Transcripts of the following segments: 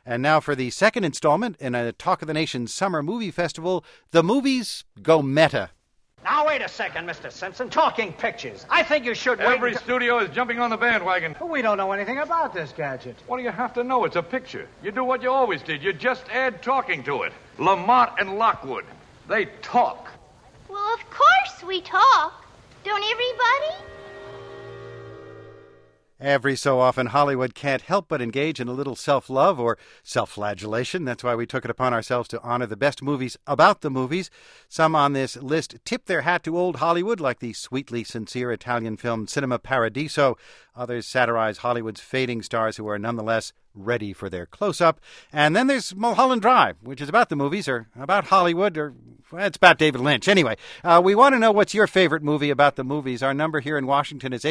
And now for the second installment in a Talk of the Nation Summer Movie Festival, the movies go meta. Now, wait a second, Mr. Simpson. Talking pictures. I think you should wait. Every studio is jumping on the bandwagon. We don't know anything about this gadget. What do you have to know? It's a picture. You do what you always did. You just add talking to it. Lamont and Lockwood. They talk. Well, of course we talk. Don't everybody? Every so often, Hollywood can't help but engage in a little self-love or self-flagellation. That's why we took it upon ourselves to honor the best movies about the movies. Some on this list tip their hat to old Hollywood, like the sweetly sincere Italian film Cinema Paradiso. Others satirize Hollywood's fading stars who are nonetheless ready for their close-up. And then there's Mulholland Drive, which is about the movies, or about Hollywood, or it's about David Lynch. Anyway, we want to know what's your favorite movie about the movies. Our number here in Washington is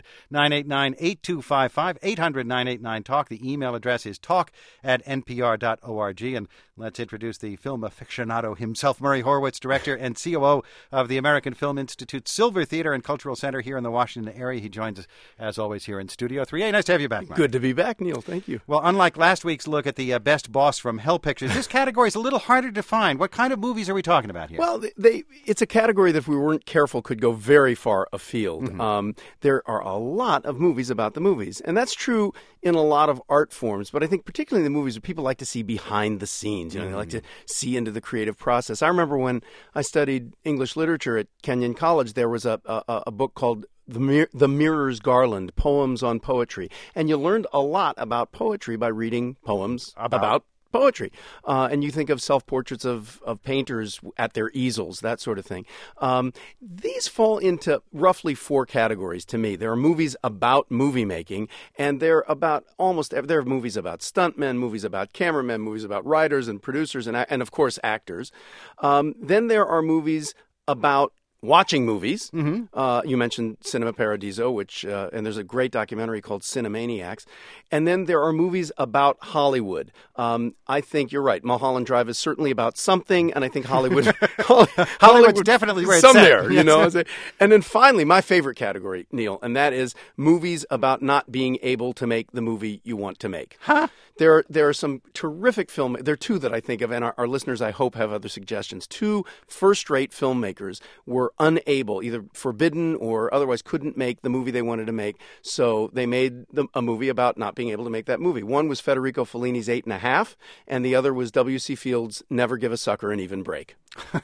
800-989-8255, 800-989-TALK. The email address is talk@npr.org. And let's introduce the film aficionado himself, Murray Horwitz, director and COO of the American Film Institute Silver Theater and Cultural Center here in the Washington area. He joins us, as always, here in Studio 3A. Nice to have you back, Mike. Good to be back, Neil. Thank you. Well, unlike last week's look at the Best Boss from Hell pictures, this category is a little harder to find. What kind of movies are we talking about here? Well, it's a category that if we weren't careful could go very far afield. Mm-hmm. There are a lot of movies about the movies, and that's true in a lot of art forms, but I think particularly in the movies where people like to see behind the scenes. You know, they like to see into the creative process. I remember when I studied English literature at Kenyon College, there was a book called The Mirror's Garland, Poems on Poetry. And you learned a lot about poetry by reading poems about poetry. And you think of self-portraits of painters at their easels, that sort of thing. These fall into roughly four categories to me. There are movies about movie making, and there are movies about stuntmen, movies about cameramen, movies about writers and producers, and of course, actors. Then there are movies about watching movies. Mm-hmm. You mentioned Cinema Paradiso, and there's a great documentary called Cinemaniacs. And then there are movies about Hollywood. I think you're right. Mulholland Drive is certainly about something, and I think Hollywood's definitely where it's some set. there, you know. And then finally, my favorite category, Neil, and that is movies about not being able to make the movie you want to make. Huh? There are some terrific there are two that I think of, and our listeners, I hope, have other suggestions. Two first-rate filmmakers were unable, either forbidden or otherwise couldn't make the movie they wanted to make, so they made a movie about not being able to make that movie. One was Federico Fellini's 8½, and the other was W.C. Fields' Never Give a Sucker an Even Break.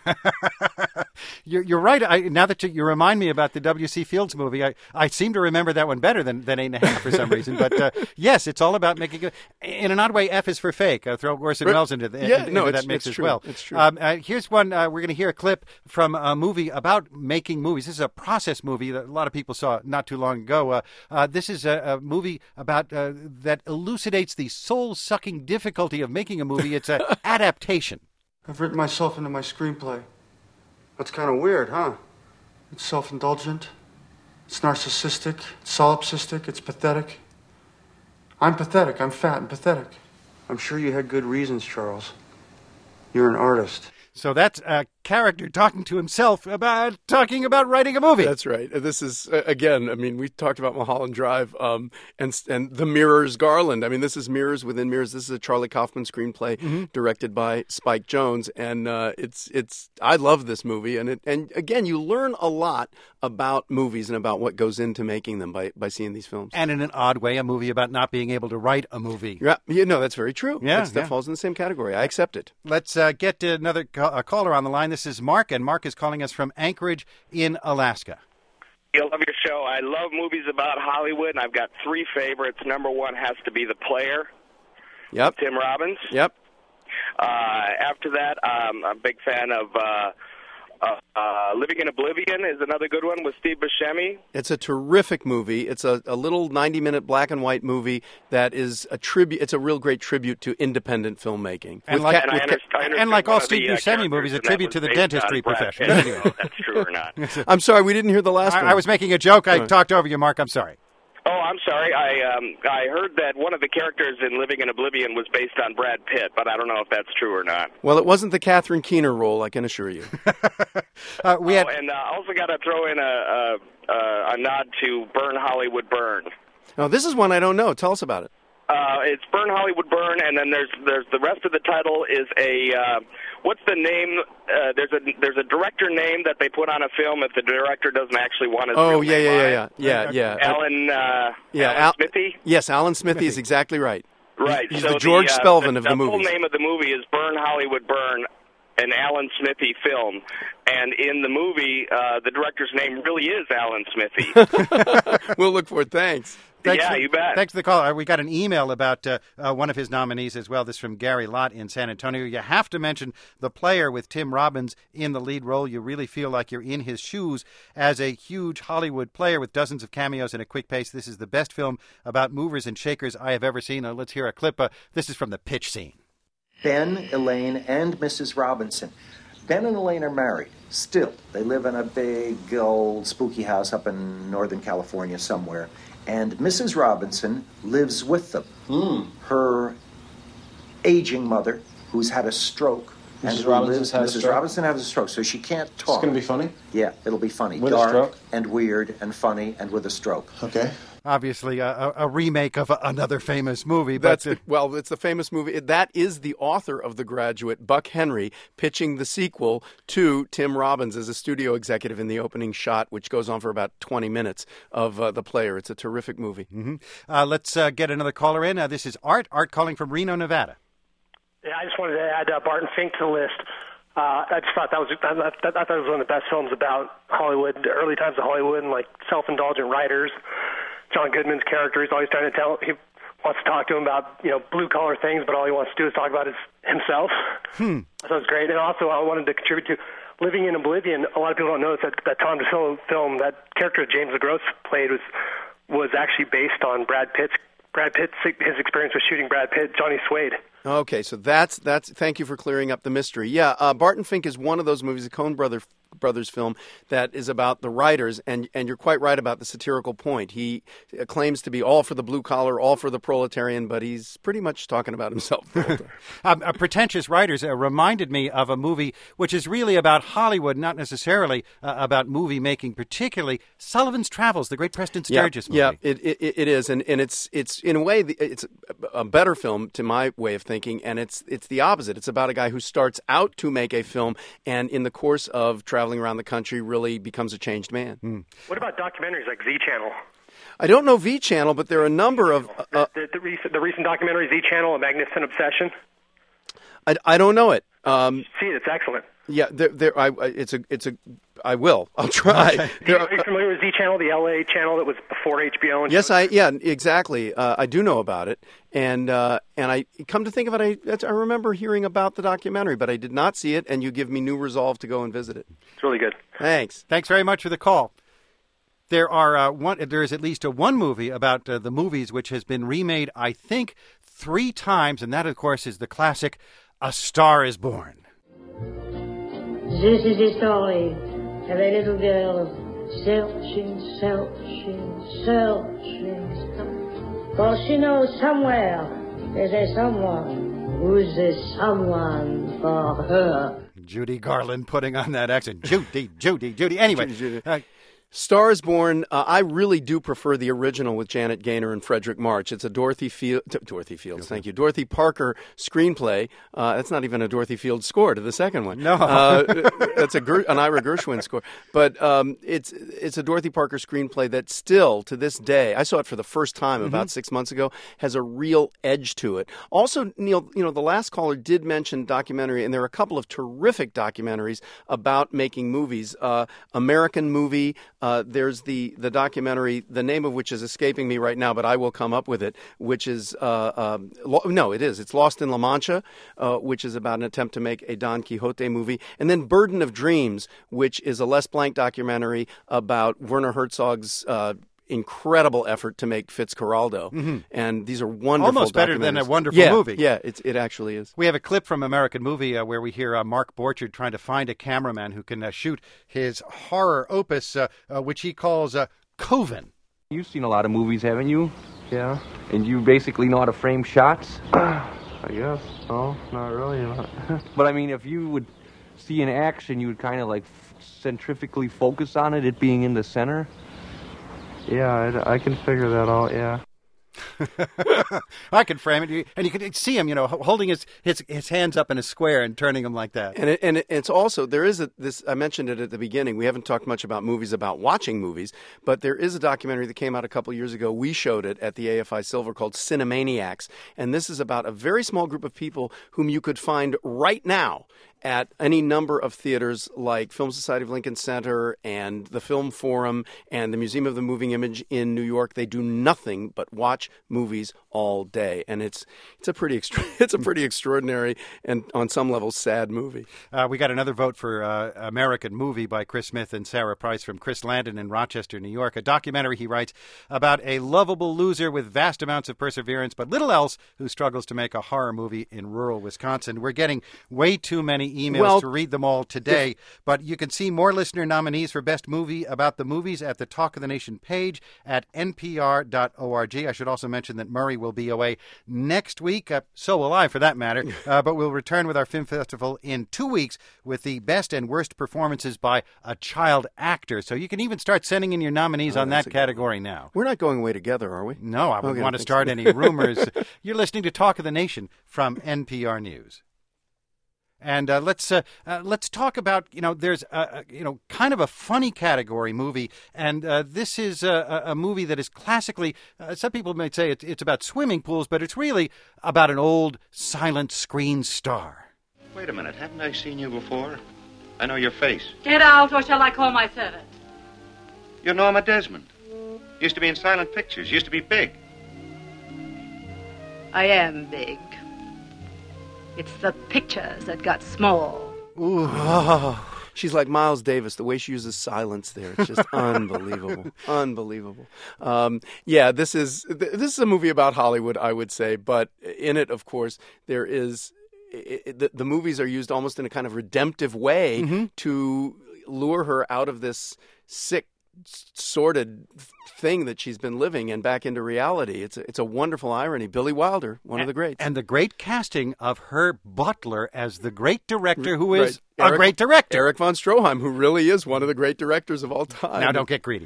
You're right. Now that you remind me about the W.C. Fields movie, I seem to remember that one better than 8½ for some reason. But yes, it's all about making it. In an odd way, F is for fake. Throw Orson Welles into that mix as well. It's true. Here's one. We're going to hear a clip from a movie about making movies. This is a process movie that a lot of people saw not too long ago. This is a movie about that elucidates the soul-sucking difficulty of making a movie. It's an adaptation. I've written myself into my screenplay. That's kind of weird, huh? It's self-indulgent. It's narcissistic. It's solipsistic. It's pathetic. I'm pathetic. I'm fat and pathetic. I'm sure you had good reasons, Charles. You're an artist. So that's a character talking to himself about writing a movie. That's right. This is, again, I mean, we talked about Mulholland Drive and The Mirror's Garland. I mean, this is Mirrors Within Mirrors. This is a Charlie Kaufman screenplay directed by Spike Jonze, and I love this movie. And again, you learn a lot about movies and about what goes into making them by seeing these films. And in an odd way, a movie about not being able to write a movie. Yeah, that's very true. That falls in the same category. I accept it. Let's get to another caller on the line. This is Mark, and Mark is calling us from Anchorage in Alaska. I love your show. I love movies about Hollywood, and I've got three favorites. Number one has to be The Player. Yep. Tim Robbins. Yep. After that, I'm a big fan of Living in Oblivion is another good one with Steve Buscemi. It's a terrific movie. It's a little 90-minute black and white movie that is a tribute. It's a real great tribute to independent filmmaking. And like all Steve Buscemi movies, a tribute to the dentistry profession. I don't know if that's true or not. I'm sorry, we didn't hear the last one. I was making a joke. I talked over you, Mark. I'm sorry. Oh, I'm sorry. I heard that one of the characters in Living in Oblivion was based on Brad Pitt, but I don't know if that's true or not. Well, it wasn't the Catherine Keener role, I can assure you. And I also got to throw in a nod to Burn Hollywood Burn. Now, this is one I don't know. Tell us about it. It's Burn Hollywood Burn, and then there's the rest of the title is a what's the name? There's a director name that they put on a film if the director doesn't actually want his real name on it. Alan Smithy. Yes, Alan Smithy is exactly right. Right. He's so the George Spelvin of the movie. The full name of the movie is Burn Hollywood Burn, an Alan Smithy film. And in the movie, the director's name really is Alan Smithy. We'll look for it. Thanks. You bet. Thanks for the call. We got an email about one of his nominees as well. This from Gary Lott in San Antonio. You have to mention The Player with Tim Robbins in the lead role. You really feel like you're in his shoes as a huge Hollywood player with dozens of cameos and a quick pace. This is the best film about movers and shakers I have ever seen. Let's hear a clip. This is from the pitch scene. Ben, Elaine, and Mrs. Robinson. Ben and Elaine are married. Still, they live in a big, old, spooky house up in Northern California somewhere. And Mrs. Robinson lives with them. Her aging mother, who's had a stroke. Mrs. Robinson has a stroke, so she can't talk. It's going to be funny? Yeah, it'll be funny. With Dark a stroke? and weird and funny and with a stroke. Okay. Obviously, a remake of another famous movie. But it's the famous movie. That is the author of The Graduate, Buck Henry, pitching the sequel to Tim Robbins as a studio executive in the opening shot, which goes on for about 20 minutes of The Player. It's a terrific movie. Mm-hmm. Let's get another caller in. This is Art calling from Reno, Nevada. Yeah, I just wanted to add Barton Fink to the list. I just thought that was one of the best films about Hollywood, the early times of Hollywood, and like self-indulgent writers. John Goodman's character, he's always trying to he wants to talk to him about, blue-collar things, but all he wants to do is talk about is himself. So it's great. And also, I wanted to contribute to Living in Oblivion. A lot of people don't know that Tom DeSillo film, that character James LeGros played was actually based on Brad Pitt's his experience with shooting Brad Pitt, Johnny Suede. Okay, so that's. Thank you for clearing up the mystery. Yeah, Barton Fink is one of those movies, a Coen Brothers film that is about the writers, and you're quite right about the satirical point. He claims to be all for the blue collar, all for the proletarian, but he's pretty much talking about himself. Pretentious Writers reminded me of a movie which is really about Hollywood, not necessarily about movie making, particularly Sullivan's Travels, the great Preston Sturges movie. Yeah, it is, and it's in a way it's a better film to my way of thinking, and it's the opposite. It's about a guy who starts out to make a film, and in the course of traveling around the country really becomes a changed man. What about documentaries like Z Channel? I don't know V Channel, but there are a number of the recent documentary Z Channel, A Magnificent Obsession. I don't know it. See it; it's excellent. Yeah, I will. I'll try. Okay. Are you familiar with Z Channel, the LA channel that was before HBO? And yes, exactly. I do know about it, and I come to think of it, I remember hearing about the documentary, but I did not see it. And you give me new resolve to go and visit it. It's really good. Thanks very much for the call. There is at least one movie about the movies which has been remade, I think, 3 times, and that, of course, is the classic A Star Is Born. This is the story of a little girl searching, for she knows somewhere there's a someone who's the someone for her. Judy Garland putting on that accent. Judy. Anyway. Star Is Born, I really do prefer the original with Janet Gaynor and Frederick March. It's a Dorothy Fields, thank you. Dorothy Parker screenplay. That's not even a Dorothy Fields score to the second one. No. That's an Ira Gershwin score. But it's a Dorothy Parker screenplay that still, to this day, I saw it for the first time about 6 months ago, has a real edge to it. Also, Neil, the last caller did mention documentary, and there are a couple of terrific documentaries about making movies. American Movie, there's the documentary, the name of which is escaping me right now, but I will come up with it, which is, it's Lost in La Mancha, which is about an attempt to make a Don Quixote movie. And then Burden of Dreams, which is a Les Blanc documentary about Werner Herzog's incredible effort to make Fitzcarraldo. And these are wonderful almost better than a wonderful movie. Yeah, it actually is. We have a clip from American Movie where we hear Mark Borchardt trying to find a cameraman who can shoot his horror opus, which he calls Coven. You've seen a lot of movies, haven't you? Yeah. And you basically know how to frame shots? I guess. No, not really. But I mean, if you would see an action, you would kind of like centrifugally focus on it being in the center. Yeah, I can figure that out, yeah. I can frame it, and you can see him, holding his hands up in a square and turning them like that. And it's also, there is this. I mentioned it at the beginning. We haven't talked much about movies, about watching movies, but there is a documentary that came out a couple years ago. We showed it at the AFI Silver called Cinemaniacs, and this is about a very small group of people whom you could find right now at any number of theaters like Film Society of Lincoln Center and the Film Forum and the Museum of the Moving Image in New York. They do nothing but watch movies all day, and it's a pretty extraordinary and on some levels sad movie. We got another vote for American Movie by Chris Smith and Sarah Price from Chris Landon in Rochester, New York. A documentary, he writes, about a lovable loser with vast amounts of perseverance but little else who struggles to make a horror movie in rural Wisconsin. We're getting way too many emails to read them all today, but you can see more listener nominees for Best Movie About the Movies at the Talk of the Nation page at npr.org. I should also mention that Murray will be away next week, so will I for that matter, but we'll return with our film festival in 2 weeks with the best and worst performances by a child actor. So you can even start sending in your nominees on that category now. We're not going away together, are we? No, I wouldn't want to start any rumors. You're listening to Talk of the Nation from NPR News. And let's talk about, there's kind of a funny category movie, and this is a movie that is classically, some people might say it's about swimming pools, but it's really about an old silent screen star. Wait a minute, haven't I seen you before? I know your face. Get out, or shall I call my servant? You're Norma Desmond. Used to be in silent pictures, used to be big. I am big. It's the pictures that got small. Ooh. Oh. She's like Miles Davis. The way she uses silence there, it's just unbelievable. Unbelievable. This is a movie about Hollywood, I would say. But in it, of course, there is the movies are used almost in a kind of redemptive way to lure her out of this sick, sordid thing that she's been living and back into reality. It's a wonderful irony. Billy Wilder, one of the greats. And the great casting of her butler as the great director who is a great director. Erich von Stroheim, who really is one of the great directors of all time. Now, don't get greedy.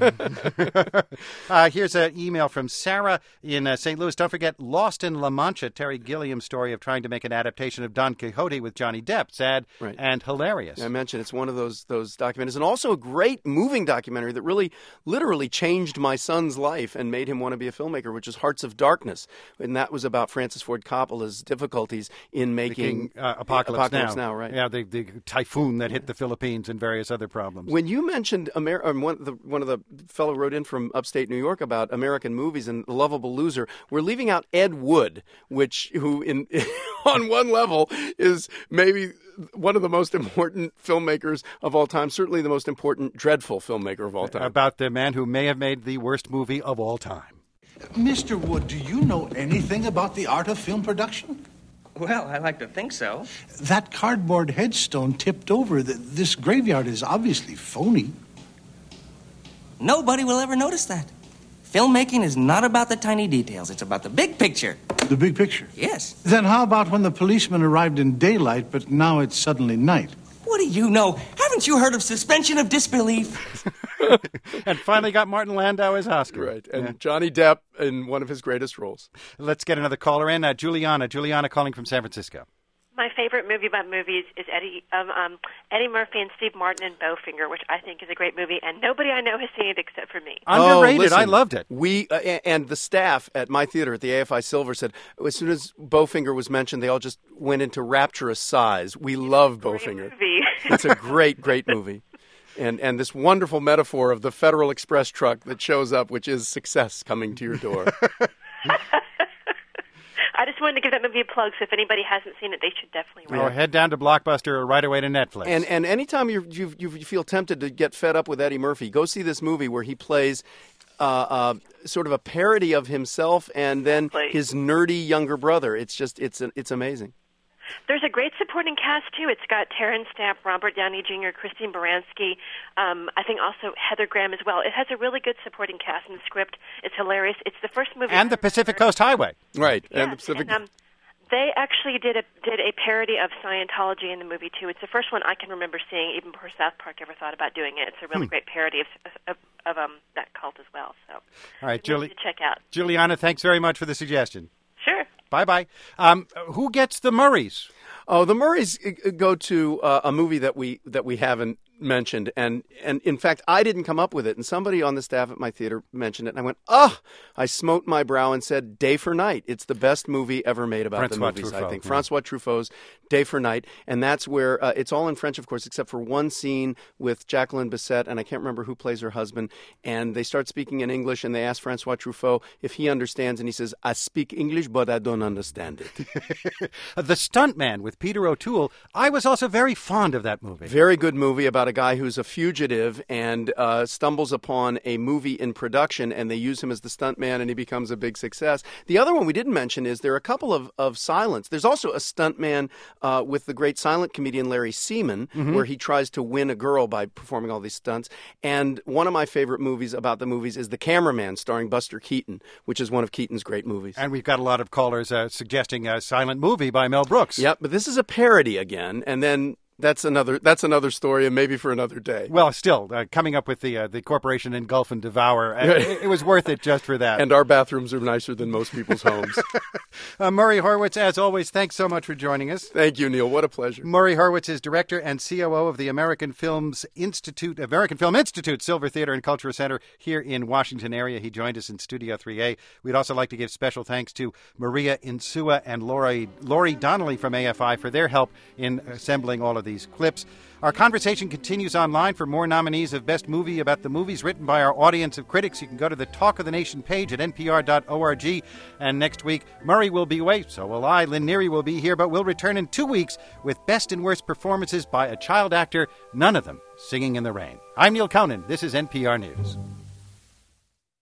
Here's an email from Sarah in St. Louis. Don't forget Lost in La Mancha, Terry Gilliam's story of trying to make an adaptation of Don Quixote with Johnny Depp. Sad and hilarious. I mentioned it's one of those documentaries, and also a great moving documentary that really literally changed my son's life and made him want to be a filmmaker, which is Hearts of Darkness. And that was about Francis Ford Coppola's difficulties in making Apocalypse Now, right? Yeah, the typhoon that hit the Philippines and various other problems. When you mentioned one of the fellow wrote in from upstate New York about American movies and The Lovable Loser, we're leaving out Ed Wood, who on one level is maybe one of the most important filmmakers of all time, certainly the most important dreadful filmmaker of all time. About the man who may have made the worst movie of all time. Mr. Wood, do you know anything about the art of film production? Well, I like to think so. That cardboard headstone tipped over. This graveyard is obviously phony. Nobody will ever notice that. Filmmaking is not about the tiny details. It's about the big picture. The big picture? Yes. Then how about when the policeman arrived in daylight, but now it's suddenly night? What do you know? Haven't you heard of suspension of disbelief? And finally got Martin Landau as Oscar. Right, and Johnny Depp in one of his greatest roles. Let's get another caller in. Juliana calling from San Francisco. My favorite movie about movies is Eddie Murphy and Steve Martin and Bowfinger, which I think is a great movie, and nobody I know has seen it except for me. Underrated. Listen, I loved it. We and the staff at my theater at the AFI Silver said as soon as Bowfinger was mentioned, they all just went into rapturous sighs. We love Bowfinger. It's a great, great movie. And this wonderful metaphor of the Federal Express truck that shows up, which is success coming to your door. I just wanted to give that movie a plug, so if anybody hasn't seen it, they should definitely rent it. Or head down to Blockbuster or right away to Netflix. And anytime you feel tempted to get fed up with Eddie Murphy, go see this movie where he plays sort of a parody of himself and then his nerdy younger brother. It's amazing. There's a great supporting cast, too. It's got Terrence Stamp, Robert Downey Jr., Christine Baranski, I think also Heather Graham as well. It has a really good supporting cast in the script. It's hilarious. It's the first movie. And the Pacific Coast Highway. Right. Yes, and the Pacific. And, They actually did a parody of Scientology in the movie too. It's the first one I can remember seeing, even before South Park ever thought about doing it. It's a really great parody of that cult as well. So, all right, Julie, to check out. Juliana, thanks very much for the suggestion. Sure. Bye-bye. Who gets the Murrays? Oh, the Murrays go to a movie that we haven't mentioned, and in fact, I didn't come up with it, and somebody on the staff at my theater mentioned it, and I went, I smote my brow and said, Day for Night. It's the best movie ever made about the movies, I think. Francois Truffaut's Day for Night, and that's where it's all in French, of course, except for one scene with Jacqueline Bisset, and I can't remember who plays her husband, and they start speaking in English, and they ask Francois Truffaut if he understands, and he says, I speak English, but I don't understand it. The Stuntman with Peter O'Toole. I was also very fond of that movie. Very good movie about a guy who's a fugitive and stumbles upon a movie in production, and they use him as the stuntman, and he becomes a big success. The other one we didn't mention is there are a couple of silents. There's also a stuntman with the great silent comedian Larry Seaman, where he tries to win a girl by performing all these stunts. And one of my favorite movies about the movies is The Cameraman, starring Buster Keaton, which is one of Keaton's great movies. And we've got a lot of callers suggesting a silent movie by Mel Brooks. Yep, but this is a parody again, and then that's another story, and maybe for another day. Well, still, coming up with the Corporation Engulf and Devour, it was worth it just for that. And our bathrooms are nicer than most people's homes. Murray Horwitz, as always, thanks so much for joining us. Thank you, Neil. What a pleasure. Murray Horwitz is director and COO of the American Film Institute Silver Theater and Cultural Center here in Washington area. He joined us in Studio 3A. We'd also like to give special thanks to Maria Insua and Lori Donnelly from AFI for their help in assembling all of these clips. Our conversation continues online. For more nominees of Best Movie about the movies written by our audience of critics, you can go to the Talk of the Nation page at npr.org. And next week, Murray will be away, so will I. Lynn Neary will be here, but we'll return in 2 weeks with best and worst performances by a child actor, none of them singing in the rain. I'm Neil Conan. This is NPR News.